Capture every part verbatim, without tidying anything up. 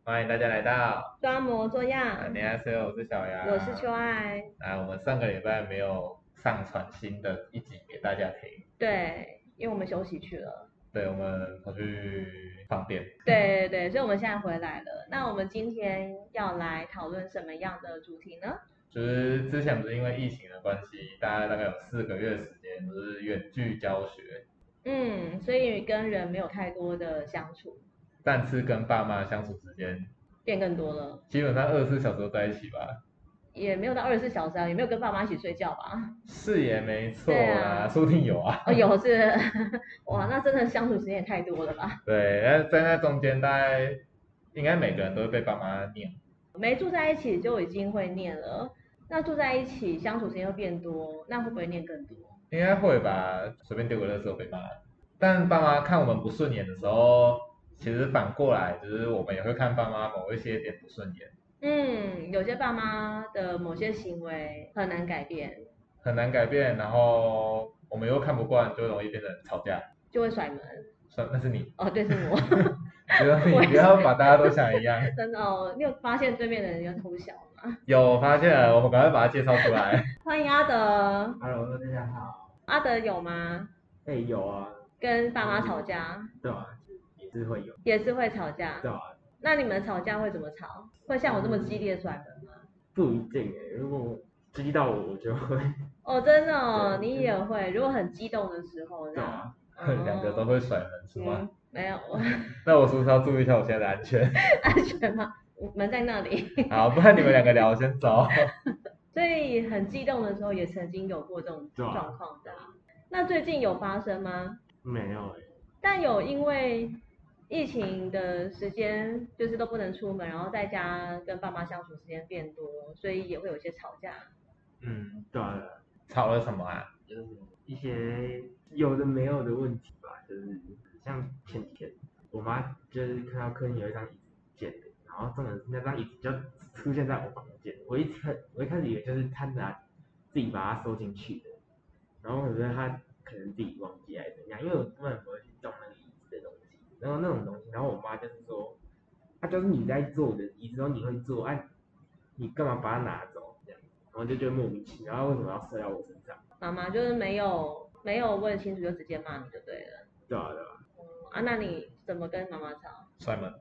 欢迎大家来到装模作样。 안녕하세요，我是小杨， 我是秋爱。 来，我们上个礼拜没有上传新的一集给大家听， 对，因为我们休息去了。 对，我们跑去放电。 对对对，所以我们现在回来了。那我们今天要来讨论什么样的主题呢？ 就是之前不是因为疫情的关系，大概大概有四个月时间都是远距教学， 嗯，所以跟人没有太多的相处， 但是跟爸妈相处时间变更多了。 基本上二十四小时都在一起吧。 也没有到二十四小时啊，也没有跟爸妈一起睡觉吧？ 是也没错对啦， 啊， 说不定有啊。 哦，有是。哇，那真的相处时间也太多了吧？ 对，那在那中间大概应该每个人都会被爸妈念。 没住在一起就已经会念了，那住在一起相处时间会变多，那会不会念更多？ 应该会吧，随便丢个垃圾被骂。但爸妈看我们不顺眼的时候，其实反过来就是我们也会看爸妈某一些点不顺眼， 嗯，有些爸妈的某些行为很难改变， 很难改变，然后我们又看不惯，就容易变成吵架。 就会甩门。 算那是你， 哦，对，是我。 不要我也是你不要把大家都想一样。 真的哦，你有发现对面的人有偷笑吗？ 有发现了，我们赶快把它介绍出来。 欢迎阿德。 Hello，大家好。 阿德有吗？ 哎、有啊， 跟爸妈吵架？ 对啊，也是会有， 也是会吵架。 对啊， 那你们吵架会怎么吵？会像我这么激烈甩门吗？ 不一定哎。如果激到我，我就会， 哦，真的哦， 对你也会。如果很激动的时候， 对啊， 两个都会甩门是吗？ 嗯，没有。 那我是不是要注意一下我现在的安全？ 安全吗？门在那里。 好，不然你们两个聊，我先走。 所以很激动的时候，也曾经有过这种对啊状况的啊。那最近有发生吗？ 没有哎。 但有因为疫情的时间就是都不能出门，然后在家跟爸妈相处时间变多，所以也会有一些吵架。 嗯，对啊，对啊， 吵了什么啊？ 就是一些有的没有的问题吧，就是像前几天，我妈就是看到客厅有一张椅子不见了，然后重点是那张椅子就出现在我房间，我一开我一开始以为就是她拿自己把它收进去的，然后我觉得她可能自己忘记还是怎样，因为我根本不会去动那个椅子的东西，然后那种东西，然后我妈就是说，啊就是你在坐的椅子都你会坐，啊你干嘛把它拿走这样，然后就觉得莫名其妙，为什么要射到我身上？ 妈妈就是没有没有问清楚就直接骂你就对了。 对啊对啊。 嗯啊，那你怎么跟妈妈吵？ 甩门。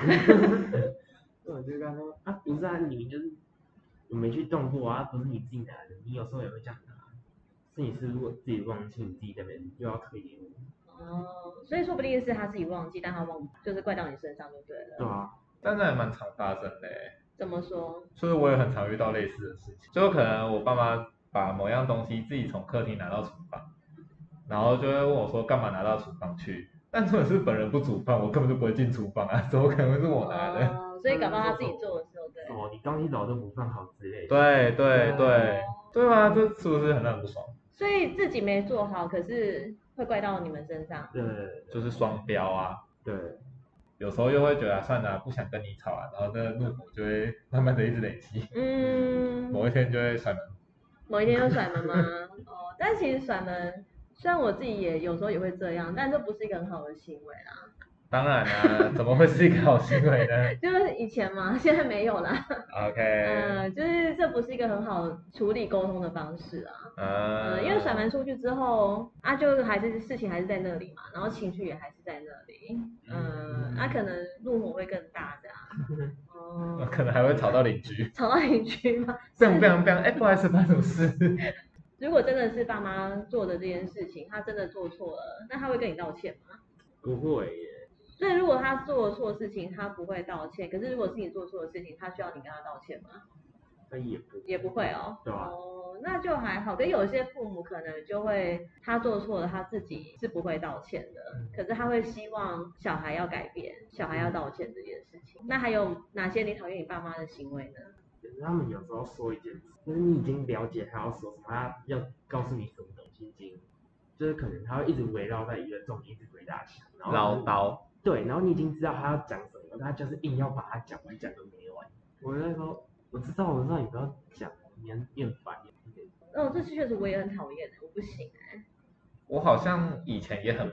我就跟他说啊，不是啊，你们就是我没去动过啊，不是你自己拿的，你有时候也会这样拿，是你是如果自己忘记，你自己在那边又要推给我。 哦，所以说不定是他自己忘记，但他忘就是怪到你身上就对了。 对啊， 但那还蛮常发生的欸， 怎么说？ 所以我也很常遇到类似的事情，就可能我爸妈把某样东西自己从客厅拿到厨房，然后就会问我说干嘛拿到厨房去，但重点是本人不煮饭，我根本就不会进厨房啊，怎么可能会是我拿的？ 哦，所以搞不好他自己做的时候，对。 什么你东西早就不放好之类的。 对对对，对吗？这是不是很让人不爽？ 所以自己没做好，可是会怪到你们身上。 对就是双标啊。 对， 有时候又会觉得、啊、算了，不想跟你吵啊，然后那个怒火就会慢慢的一直累积， 嗯， 某一天就会甩门。 某一天就甩门吗？哦，但其实甩门，虽然我自己也有时候也会这样，但这不是一个很好的行为啦。 当然啦、怎么会是一个好行为呢就是以前嘛，现在没有啦。 ？OK， 呃，就是这不是一个很好处理沟通的方式啊。 呃， 呃，因为甩门出去之后，啊，就还是事情还是在那里嘛，然后情绪也还是在那里，嗯，啊，可能怒火会更大这样。哦， 可能还会吵到邻居， 吵到邻居吗？ 这样这样这样，哎，不好意思，发生什么事？ 如果真的是爸妈做的这件事情，他真的做错了，那他会跟你道歉吗？ 不会耶。 所以如果他做了错事情，他不会道歉。可是如果是你做错的事情，他需要你跟他道歉吗？ 那也不也不会哦。 对啊哦，那就还好。可是有些父母可能就会，他做错了，他自己是不会道歉的，可是他会希望小孩要改变，小孩要道歉这件事情。那还有哪些你讨厌你爸妈的行为呢？ 就是他们有时候说一件事，就是你已经了解他要说什么，他要告诉你什么东西，已经就是可能他会一直围绕在一个重点，一直回答起来，然后唠叨。 对，然后你已经知道他要讲什么，他就是硬要把它讲完，讲个没完。我就在说，我知道，我知道你不要讲，你很厌烦。 哦，这确实我也很讨厌的，我不行哎。 我好像以前也很不行，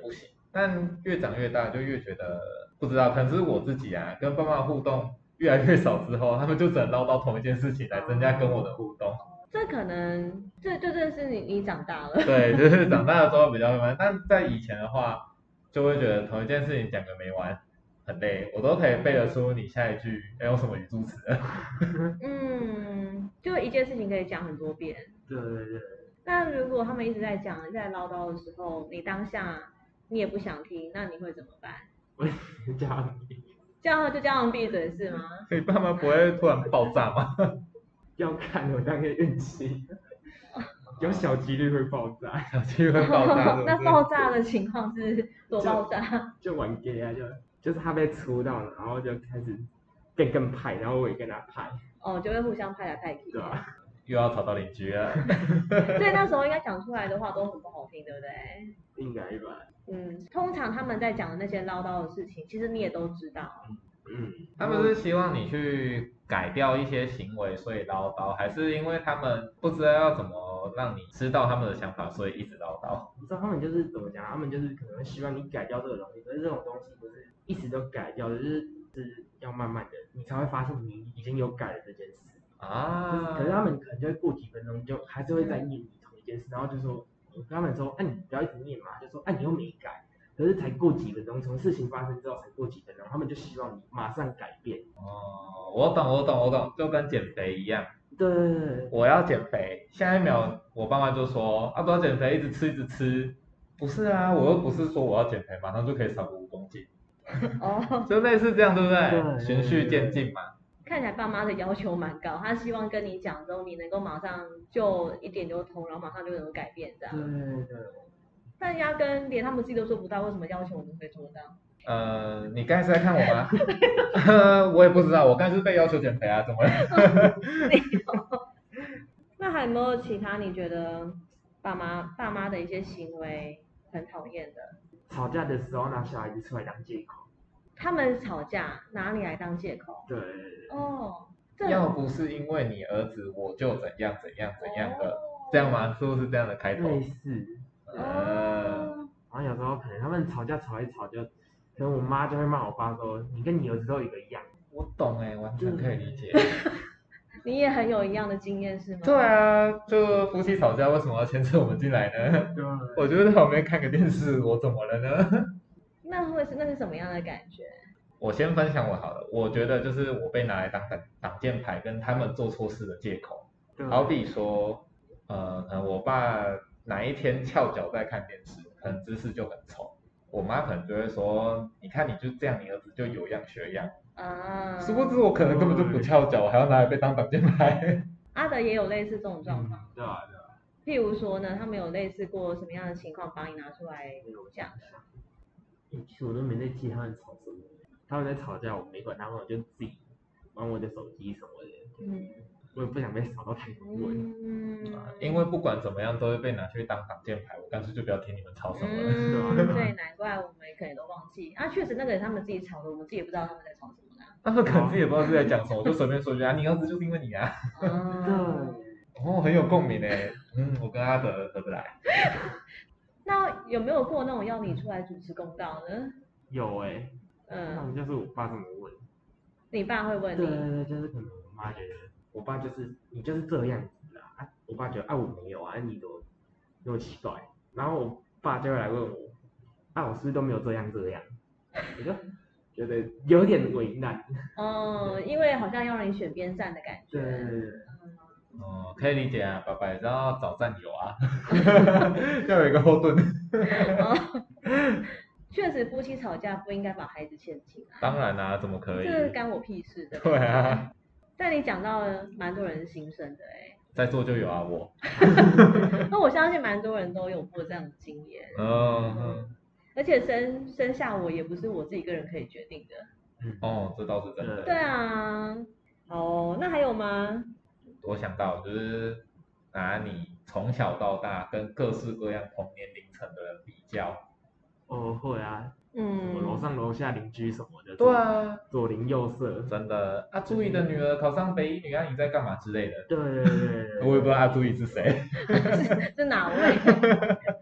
但越长越大就越觉得不知道，可能是我自己啊，跟爸妈互动越来越少之后，他们就只能唠叨同一件事情来增加跟我的互动。 这可能这就真的是你你长大了。 对，就是长大的时候比较慢慢，但在以前的话，就会觉得同一件事情讲个没完，很累，我都可以背得出你下一句要用什么语助词了。 嗯，就一件事情可以讲很多遍。 对对对。 那如果他们一直在讲、一直在唠叨的时候，你当下你也不想听，那你会怎么办？ 我叫他们闭嘴。 叫他就叫他们闭嘴是吗？ 你爸妈不会突然爆炸吗？ 要看我当天运气，有小几率会爆炸。 小几率会爆炸是不是？ 那爆炸的情况是多爆炸？ 就玩 gay 啊，就就是他被出到了，然后就开始变更派，然后我也跟他派。 哦，就会互相派来派去。 对啊。 又要吵到邻居了。 所以那时候应该讲出来的话都很不好听，对不对？ 应该吧。 嗯，通常他们在讲的那些唠叨的事情，其实你也都知道。 嗯。 他们是希望你去改掉一些行为，所以唠叨，还是因为他们不知道要怎么让你知道他们的想法，所以一直唠叨？ 你知道他们就是怎么讲？他们就是可能会希望你改掉这个东西，可是这种东西不是一时都改掉的，就是是要慢慢的，你才会发现你已经有改了这件事。 啊。 就是可是他们可能就会过几分钟就还是会再念你同一件事，然后就说我跟他们说，啊你不要一直念嘛，就说啊你又没改。可是才过几分钟，从事情发生之后才过几分钟，他们就希望你马上改变。 哦，我懂，我懂，我懂，就跟减肥一样。 对对对。 我要减肥，下一秒我爸妈就说啊不要减肥，一直吃一直吃。不是啊，我又不是说我要减肥，马上就可以少个五公斤。 哦， 就类似这样，对不对？ 对循序渐进嘛。 看起来爸妈的要求蛮高，他希望跟你讲之后，你能够马上就一点就通，然后马上就能够改变这样。 对对对。 但压根连他们自己都做不到，为什么要求我们会做到？ 呃，你刚才是在看我吗？我也不知道，我刚才是被要求减肥啊，怎么了？ 那还有没有其他你觉得爸妈爸妈的一些行为很讨厌的？ 吵架的时候拿小孩子出来当借口。 他们吵架拿你来当借口？ 对。 哦， 要不是因为你儿子，我就怎样怎样怎样的， 哦、 这样吗？是不是这样的开头？ 类似。 呃， 然后有时候可能他们吵架吵一吵就，可能我妈就会骂我爸说，你跟你儿子都一个样。 我懂哎，完全可以理解。 你也很有一样的经验是吗？ 对啊，就夫妻吵架为什么要牵扯我们进来呢？ 对。 我就在旁边看个电视，我怎么了呢？ 那会是那是什么样的感觉？ 我先分享我好了，我觉得就是我被拿来当挡挡箭牌，跟他们做错事的借口。好比说，呃，可能我爸哪一天翘脚在看电视，可能姿势就很丑，我妈可能就会说，你看你就这样，你儿子就有样学样。 啊。 殊不知我可能根本就不翘脚，我还要拿来被当挡箭牌。 阿德也有类似这种状况。 嗯、对啊对啊。 譬如说呢，他们有类似过什么样的情况，把你拿出来讲？ 其实我都没在记他们吵什么，他们在吵架我没管他们，我就自己玩我的手机什么的。嗯。我也不想被扫到太多人。 嗯。 因为不管怎么样都会被拿去当挡箭牌，我干脆就不要听你们吵什么了。 嗯，对，难怪我们可能都忘记。啊，确实那个人他们自己吵的，我们自己也不知道他们在吵什么呢。 他们可能自己也不知道自己在讲什么，就随便说一句啊，你儿子就是因为你啊。 嗯。 哦，很有共鸣诶。嗯，我跟阿德合得来。 那有没有过那种要你出来主持公道呢？ 有哎、欸。 嗯。 那就是我爸这么问。 你爸会问你？ 对对对，就是可能我妈觉得，我爸就是你就是这样子啦。啊，我爸觉得啊我没有啊，你怎么那么奇怪？然后我爸就会来问我，啊我是不是都没有这样这样？我就觉得有点为难。 哦，因为好像要让你选边站的感觉。 对对对。 哦，可以理解啊，爸爸也是要找战友啊，要有一个后盾。 哦，确实，夫妻吵架不应该把孩子牵进来。 当然啦、啊，怎么可以？ 这干我屁事的。 对啊。 但你讲到了蛮多人心声的哎、欸。 在座就有啊我。 那我相信蛮多人都有过这样的经验。 嗯嗯。 而且生生下我也不是我自己一个人可以决定的。 嗯。哦，这倒是真的。 对啊。哦，那还有吗？ 我想到就是拿你从小到大跟各式各样同年龄层的人比较。 哦，会啊。 嗯。 我楼上楼下邻居什么的。 对啊。 左邻右舍。 真的。阿朱怡的女儿考上北一女，啊你在干嘛之类的。 对对对对。 我也不知道阿朱怡是谁。 是是哪位？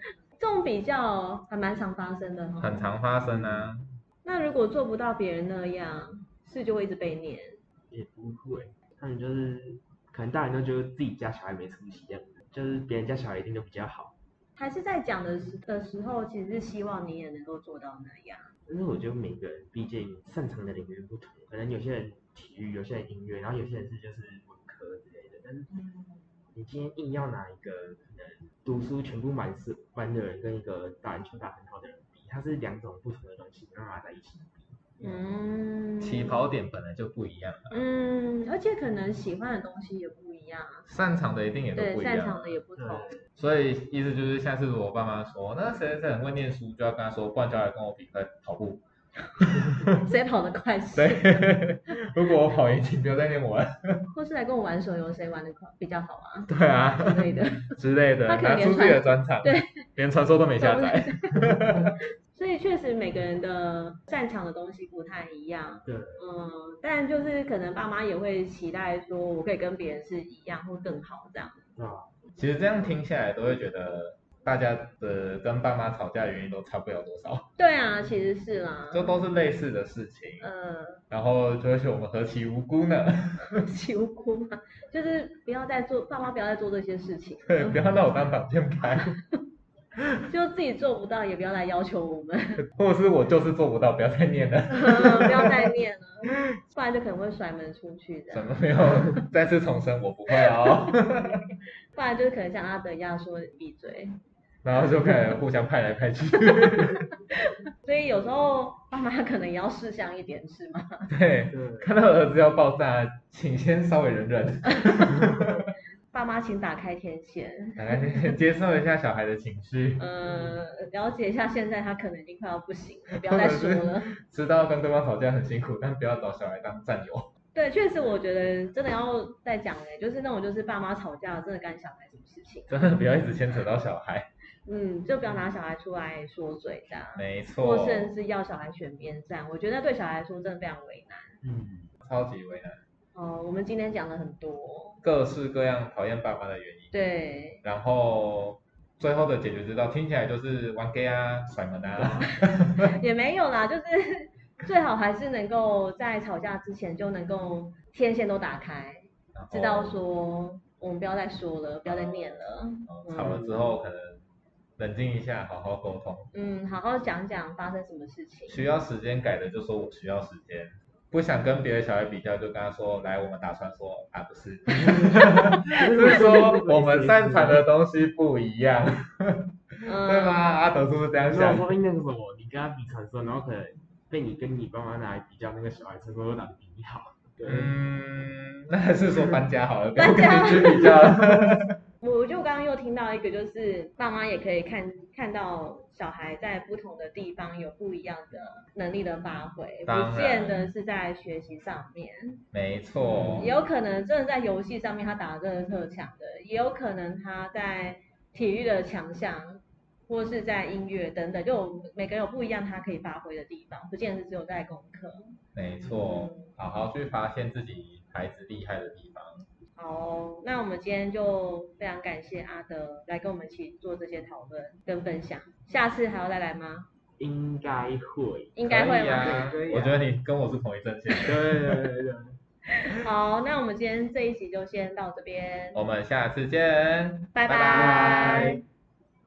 这种比较还蛮常发生的哈。 很常发生啊。 那如果做不到别人那样，是就会一直被念？ 也不会，他们就是可能大人都觉得自己家小孩没出息这样子，就是别人家小孩一定都比较好。 还是在讲的时的时候，其实是希望你也能够做到那样。 但是我觉得每个人毕竟擅长的领域不同，可能有些人体育，有些人音乐，然后有些人是就是文科之类的。但是你今天硬要拿一个可能读书全部满是班的人跟一个打篮球打很好的人比，它是两种不同的东西，没办法在一起比。 嗯， 起跑点本来就不一样了。 嗯，而且可能喜欢的东西也不一样， 擅长的一定也都对， 不一样。 擅长的也不同。 所以意思就是，下次如果我爸妈说，那谁谁谁很会念书，就要跟他说，不然就来跟我比赛跑步。 谁跑得快是？ 对，如果我跑赢，请不要再念我了。 或是来跟我玩手游，谁玩的比较好啊？ 对啊， 之类的之类的， 他可能连拿出自己的专长， 对， 连传说都没下载。 所以确实每个人的擅长的东西不太一样。 对， 嗯，但就是可能爸妈也会期待说，我可以跟别人是一样或更好这样。 啊， 其实这样听下来，都会觉得大家的跟爸妈吵架的原因都差不了多少。 对啊，其实是啦， 这都是类似的事情。 嗯， 然后就会说我们何其无辜呢？ 何其无辜嘛，就是不要再做，爸妈不要再做这些事情。 对，不要拿我当挡箭牌。 就自己做不到，也不要来要求我们。 或者是我就是做不到，不要再念了。 不要再念了，不然就可能会甩门出去的。 怎么没有？再次重申，我不会哦。 不然就是可能像阿德一样说闭嘴。 然后就开始互相派来派去。 所以有时候爸妈可能也要识相一点，是吗？ 对，看到儿子要爆炸，请先稍微忍忍。 爸妈请打开天线， 打开天线，接受一下小孩的情绪。 呃，了解一下现在他可能已经快要不行了，不要再说了。 知道跟对方吵架很辛苦，但不要找小孩当战友。 对，确实我觉得真的要再讲哎，就是那种就是爸妈吵架真的干小孩什么事情， 真的不要一直牵扯到小孩。 嗯，就不要拿小孩出来说嘴这样， 没错， 或甚至要小孩选边站，我觉得对小孩来说真的非常为难。 嗯， 超级为难。 哦，我们今天讲了很多各式各样讨厌爸妈的原因。 对， 然后最后的解决之道听起来就是玩 gay 啊、甩门啊。 也没有啦，就是最好还是能够在吵架之前就能够天线都打开，知道说我们不要再说了，不要再念了。 吵了之后可能冷静一下，好好沟通。 嗯，好好讲讲发生什么事情。 需要时间改的就说我需要时间。不想跟别的小孩比较，就跟他说，来，我们打传说啊，不是，是说我们擅长的东西不一样，对吗？阿德是不是这样想？ 说那个什么，你跟他比传说，然后可能被你跟你爸妈拿来比较，那个小孩传说都打得比你好。 嗯，那还是说搬家好了，不要搬家跟你去比较了。 我就刚刚又听到一个，就是爸妈也可以看看到小孩在不同的地方有不一样的能力的发挥，不见得是在学习上面。 没错、 嗯，也有可能真的在游戏上面他打得真的特强的，也有可能他在体育的强项，或是在音乐等等，就每个人有不一样他可以发挥的地方，不见得是只有在功课。 没错，好好去发现自己孩子厉害的地方。 好，那我们今天就非常感谢阿德来跟我们一起做这些讨论跟分享，下次还要再来吗？ 应该会， 应该会吗？ 啊、我觉得你跟我是同一阵线。 对对对对。 好，那我们今天这一集就先到这边， 我们下次见， 拜拜。 拜拜。